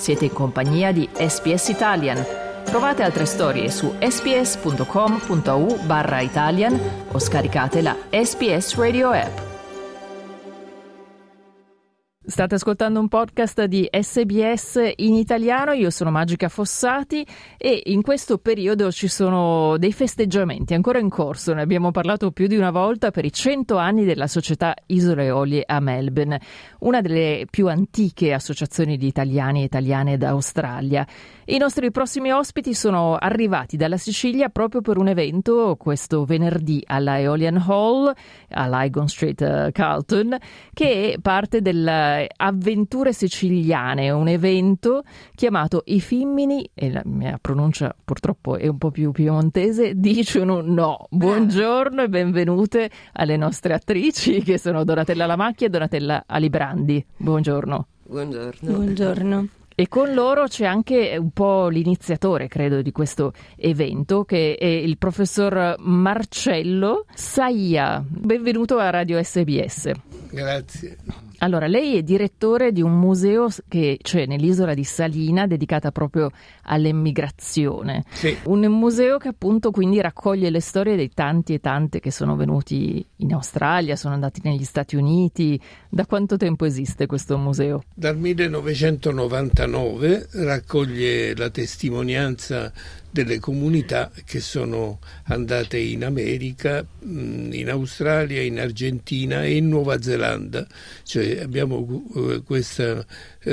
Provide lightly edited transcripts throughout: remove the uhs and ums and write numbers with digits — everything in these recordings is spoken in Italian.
Siete in compagnia di SBS Italian. Trovate altre storie su sbs.com.au/Italian o scaricate la SBS Radio app. State ascoltando un podcast di SBS in italiano, io sono Magica Fossati e in questo periodo ci sono dei festeggiamenti ancora in corso, ne abbiamo parlato più di una volta per i 100 anni della Società Isole Eolie a Melbourne, una delle più antiche associazioni di italiani e italiane d'Australia. I nostri prossimi ospiti sono arrivati dalla Sicilia proprio per un evento questo venerdì alla Aeolian Hall, all'Igon Street, Carlton, che è parte delle Avventure Siciliane, un evento chiamato I Fimmini, e la mia pronuncia purtroppo è un po' più piemontese, dicono no. Buongiorno e benvenute alle nostre attrici che sono Donatella Lamacchia e Donatella Alibrandi. Buongiorno. Buongiorno. E con loro c'è anche un po' l'iniziatore, credo, di questo evento, che è il professor Marcello Saia. Benvenuto a Radio SBS. Grazie. Allora, lei è direttore di un museo che c'è nell'isola di Salina, dedicata proprio all'emigrazione. Sì. Un museo che appunto quindi raccoglie le storie dei tanti e tante che sono venuti in Australia, sono andati negli Stati Uniti. Da quanto tempo esiste questo museo? Dal 1999 raccoglie la testimonianza delle comunità che sono andate in America, in Australia, in Argentina e in Nuova Zelanda. Cioè abbiamo questo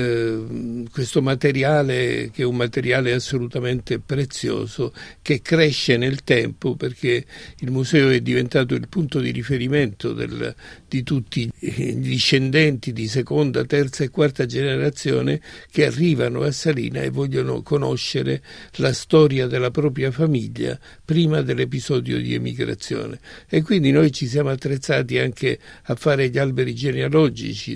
materiale che è un materiale assolutamente prezioso, che cresce nel tempo, perché il museo è diventato il punto di riferimento di tutti i discendenti di seconda, terza e quarta generazione che arrivano a Salina e vogliono conoscere la storia della propria famiglia prima dell'episodio di emigrazione. E quindi noi ci siamo attrezzati anche a fare gli alberi genealogici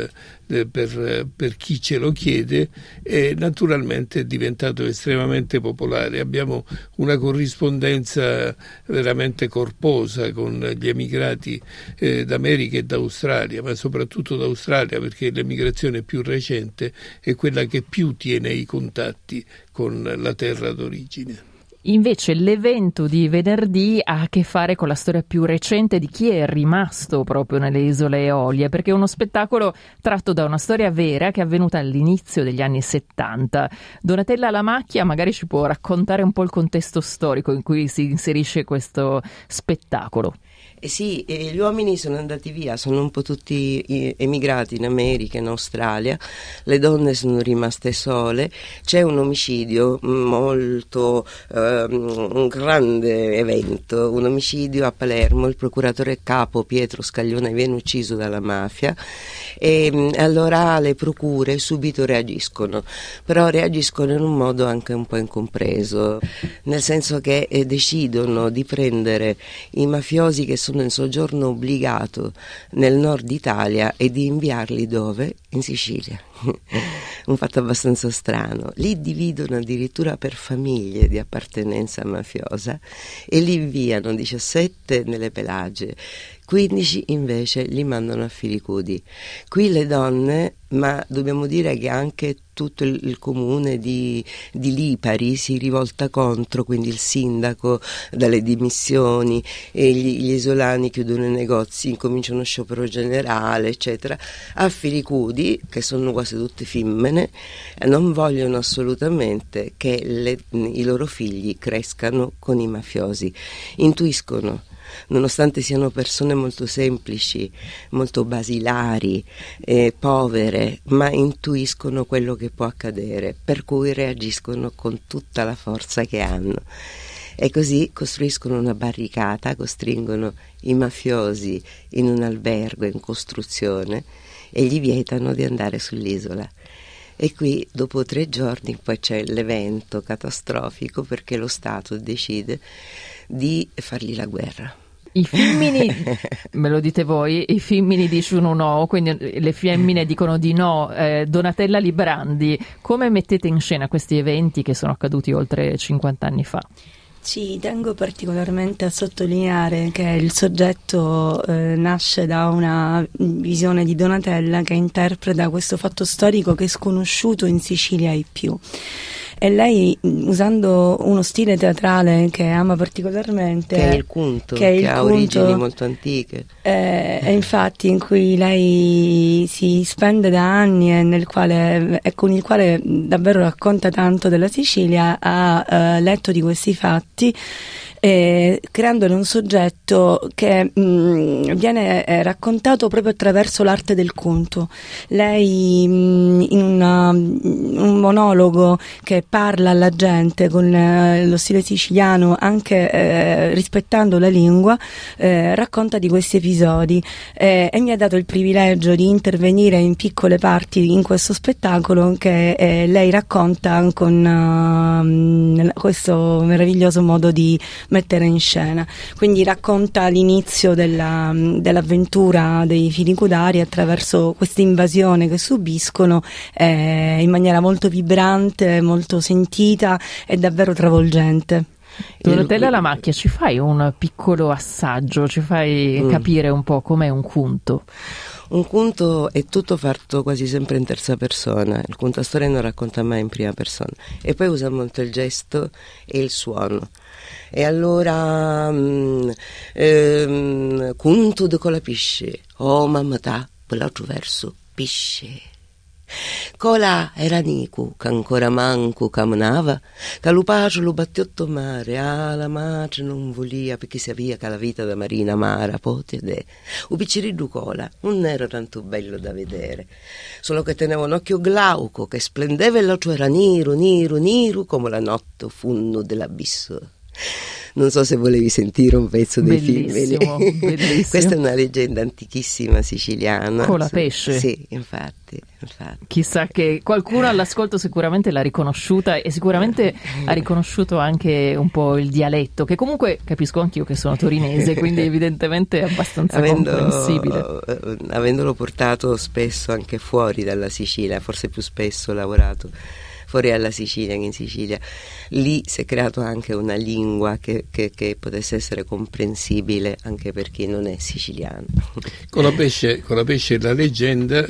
per chi ce lo chiede, e naturalmente è diventato estremamente popolare. Abbiamo una corrispondenza veramente corposa con gli emigrati d'America e d'Australia, ma soprattutto d'Australia, perché l'emigrazione più recente è quella che più tiene i contatti con la terra d'origine. Invece l'evento di venerdì ha a che fare con la storia più recente di chi è rimasto proprio nelle Isole Eolie, perché è uno spettacolo tratto da una storia vera che è avvenuta all'inizio degli anni 70. Donatella Lamacchia magari ci può raccontare un po' il contesto storico in cui si inserisce questo spettacolo. Sì, gli uomini sono andati via, sono un po' tutti emigrati in America, in Australia, le donne sono rimaste sole, c'è un omicidio molto, un grande evento, un omicidio a Palermo, il procuratore capo Pietro Scaglione viene ucciso dalla mafia e allora le procure subito reagiscono, però reagiscono in un modo anche un po' incompreso, nel senso che decidono di prendere i mafiosi che sono in soggiorno obbligato nel nord Italia e di inviarli dove? In Sicilia. Un fatto abbastanza strano. Lì dividono addirittura per famiglie di appartenenza mafiosa e li inviano 17 nelle Pelagie, 15 invece li mandano a Filicudi. Qui le donne, ma dobbiamo dire che anche tutto il comune di Lipari si rivolta contro, quindi il sindaco dalle dimissioni, e gli isolani chiudono i negozi, incominciano uno sciopero generale, eccetera. A Filicudi, che sono quasi tutte femmine, non vogliono assolutamente che i loro figli crescano con i mafiosi. Intuiscono, nonostante siano persone molto semplici, molto basilari, povere, ma intuiscono quello che può accadere, per cui reagiscono con tutta la forza che hanno. E così costruiscono una barricata, costringono i mafiosi in un albergo in costruzione e gli vietano di andare sull'isola. E qui dopo 3 giorni poi c'è l'evento catastrofico, perché lo Stato decide di fargli la guerra. I femmini, me lo dite voi, i femmini dicono no, quindi le femmine dicono di no. Donatella Librandi, come mettete in scena questi eventi che sono accaduti oltre 50 anni fa? Ci tengo particolarmente a sottolineare che il soggetto nasce da una visione di Donatella, che interpreta questo fatto storico che è sconosciuto in Sicilia ai più. E lei, usando uno stile teatrale che ama particolarmente, che è il cunto, che ha origini molto antiche, e infatti in cui lei si spende da anni e con il quale davvero racconta tanto della Sicilia, ha letto di questi fatti, creandone un soggetto che viene raccontato proprio attraverso l'arte del conto. Lei in un monologo che parla alla gente con lo stile siciliano, anche rispettando la lingua, racconta di questi episodi, e mi ha dato il privilegio di intervenire in piccole parti in questo spettacolo che lei racconta con questo meraviglioso modo di mettere in scena. Quindi racconta l'inizio dell'avventura dei filicudari attraverso questa invasione che subiscono, in maniera molto vibrante, molto sentita e davvero travolgente. Donatella La Macchia, ci fai un piccolo assaggio, ci fai capire un po' com'è un cunto? Un conto è tutto fatto quasi sempre in terza persona, il contatore non racconta mai in prima persona, e poi usa molto il gesto e il suono. E allora conto de cola pisce, oh mamma ta, per l'altro verso pisce. Cola era Nicu, che ancora manco camminava, che lo pace lo battiotto mare, la madre non volia perché sapeva che la vita da marina amara, potete. Un picciriddu Cola non era tanto bello da vedere, solo che teneva un occhio glauco che splendeva e l'altro era nero, nero, nero come la notte funno dell'abisso. Non so se volevi sentire un pezzo dei film. Bellissimo. Questa è una leggenda antichissima siciliana. Colapesce. Sì, infatti. Chissà che qualcuno all'ascolto sicuramente l'ha riconosciuta, e sicuramente ha riconosciuto anche un po' il dialetto, che comunque capisco anch'io che sono torinese, quindi evidentemente è abbastanza comprensibile. Avendolo portato spesso anche fuori dalla Sicilia, forse più spesso ho lavorato fuori dalla Sicilia che in Sicilia, lì si è creato anche una lingua che potesse essere comprensibile anche per chi non è siciliano. Colapesce è la leggenda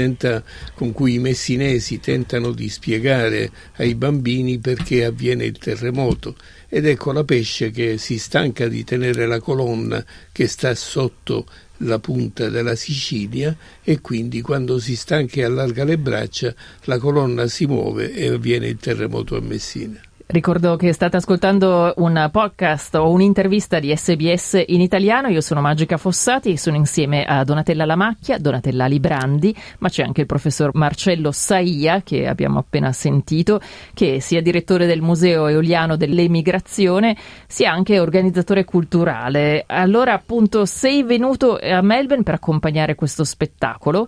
con cui i messinesi tentano di spiegare ai bambini perché avviene il terremoto, ed è Colapesce che si stanca di tenere la colonna che sta sotto la punta della Sicilia, e quindi quando si stanca e allarga le braccia la colonna si muove e avviene il terremoto a Messina. Ricordo che state ascoltando un podcast o un'intervista di SBS in italiano. Io sono Magica Fossati e sono insieme a Donatella La Macchia, Donatella Librandi, ma c'è anche il professor Marcello Saia, che abbiamo appena sentito, che sia direttore del Museo Eoliano dell'Emigrazione, sia anche organizzatore culturale. Allora, appunto, sei venuto a Melbourne per accompagnare questo spettacolo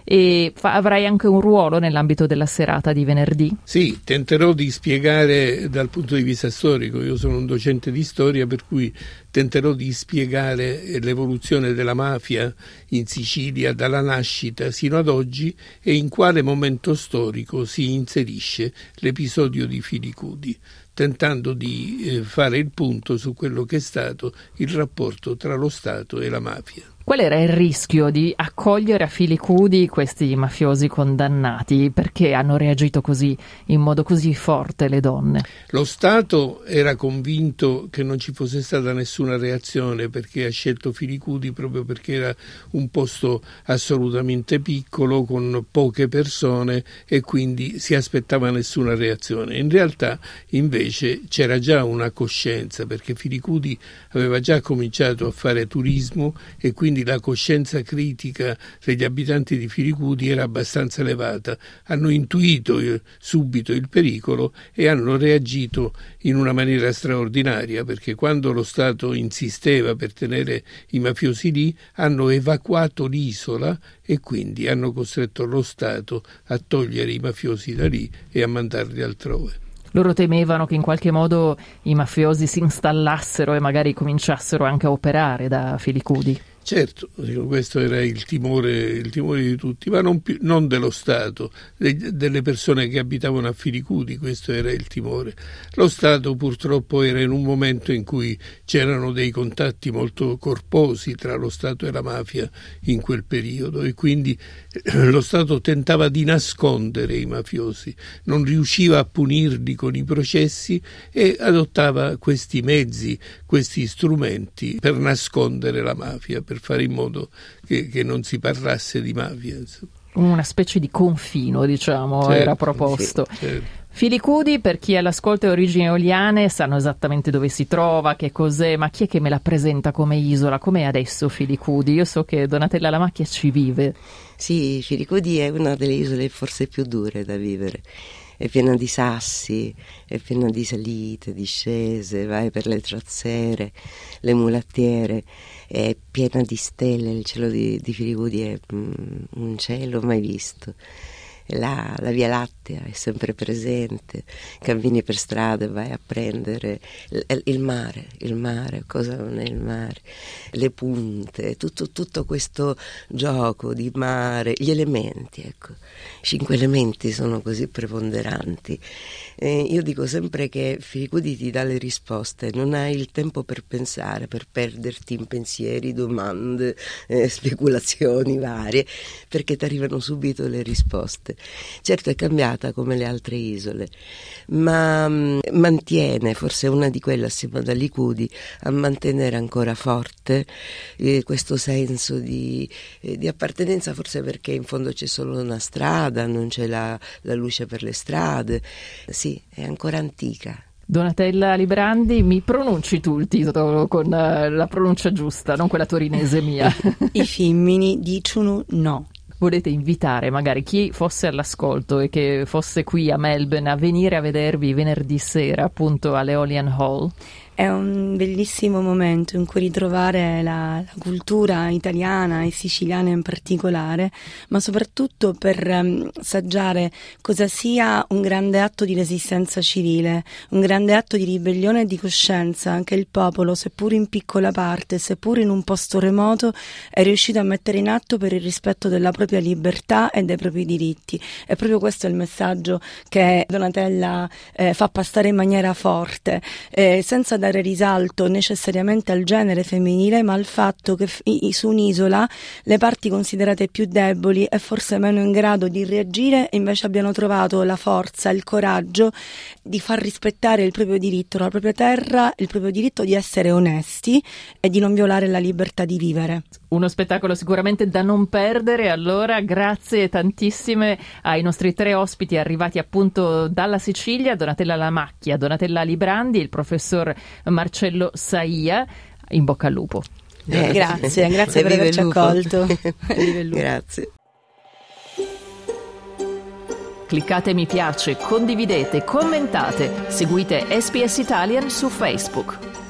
e avrai anche un ruolo nell'ambito della serata di venerdì? Sì, tenterò di spiegare dal punto di vista storico. Io sono un docente di storia, per cui tenterò di spiegare l'evoluzione della mafia in Sicilia dalla nascita sino ad oggi e in quale momento storico si inserisce l'episodio di Filicudi, tentando di fare il punto su quello che è stato il rapporto tra lo Stato e la mafia. Qual era il rischio di accogliere a Filicudi questi mafiosi condannati? Perché hanno reagito così, in modo così forte, le donne? Lo Stato era convinto che non ci fosse stata nessuna reazione, perché ha scelto Filicudi proprio perché era un posto assolutamente piccolo, con poche persone, e quindi si aspettava nessuna reazione. In realtà, invece, c'era già una coscienza, perché Filicudi aveva già cominciato a fare turismo e quindi la coscienza critica degli abitanti di Filicudi era abbastanza elevata. Hanno intuito subito il pericolo e hanno reagito in una maniera straordinaria, perché quando lo Stato insisteva per tenere i mafiosi lì, hanno evacuato l'isola e quindi hanno costretto lo Stato a togliere i mafiosi da lì e a mandarli altrove. Loro temevano che in qualche modo i mafiosi si installassero e magari cominciassero anche a operare da Filicudi. Certo, questo era il timore di tutti, ma non dello Stato, delle persone che abitavano a Filicudi, questo era il timore. Lo Stato purtroppo era in un momento in cui c'erano dei contatti molto corposi tra lo Stato e la mafia in quel periodo, e quindi lo Stato tentava di nascondere i mafiosi, non riusciva a punirli con i processi e adottava questi mezzi, questi strumenti per nascondere la mafia, per fare in modo che non si parlasse di mafia. Una specie di confino, diciamo, certo, era proposto. Sì, certo. Filicudi, per chi è all'ascolto, è origini eoliane, sanno esattamente dove si trova, che cos'è, ma chi è che me la presenta come isola? Com'è adesso Filicudi? Io so che Donatella Lamacchia ci vive. Sì, Filicudi è una delle isole forse più dure da vivere. È piena di sassi, è piena di salite, discese, vai per le trazzere, le mulattiere, è piena di stelle. Il cielo di Filicudi è un cielo mai visto. La Via Lattea è sempre presente, cammini per strada e vai a prendere il mare, cosa non è il mare, le punte, tutto questo gioco di mare, gli elementi, ecco, 5 elementi sono così preponderanti. Io dico sempre che Filicudi ti dà le risposte, non hai il tempo per pensare, per perderti in pensieri, domande, speculazioni varie, perché ti arrivano subito le risposte. Certo è cambiata come le altre isole, ma mantiene, forse è una di quelle assieme ad Alicudi, a mantenere ancora forte questo senso di appartenenza, forse perché in fondo c'è solo una strada, non c'è la luce per le strade. Sì, è ancora antica. Donatella Librandi, mi pronunci tu il titolo con la pronuncia giusta, non quella torinese mia. I femmini dicono no. Volete invitare magari chi fosse all'ascolto e che fosse qui a Melbourne a venire a vedervi venerdì sera appunto all'Eolian Hall? È un bellissimo momento in cui ritrovare la cultura italiana e siciliana in particolare, ma soprattutto per assaggiare cosa sia un grande atto di resistenza civile, un grande atto di ribellione e di coscienza che il popolo, seppur in piccola parte, seppur in un posto remoto, è riuscito a mettere in atto per il rispetto della propria libertà e dei propri diritti. E proprio questo è il messaggio che Donatella fa passare in maniera forte, senza dare risalto necessariamente al genere femminile, ma al fatto che su un'isola le parti considerate più deboli e forse meno in grado di reagire invece abbiano trovato la forza, il coraggio di far rispettare il proprio diritto, la propria terra, il proprio diritto di essere onesti e di non violare la libertà di vivere. Uno spettacolo sicuramente da non perdere. Allora grazie tantissime ai nostri 3 ospiti arrivati appunto dalla Sicilia, Donatella Lamacchia, Donatella Librandi e il professor Marcello Saia. In bocca al lupo. Grazie per averci accolto. Grazie. Cliccate mi piace, condividete, commentate, seguite SBS Italian su Facebook.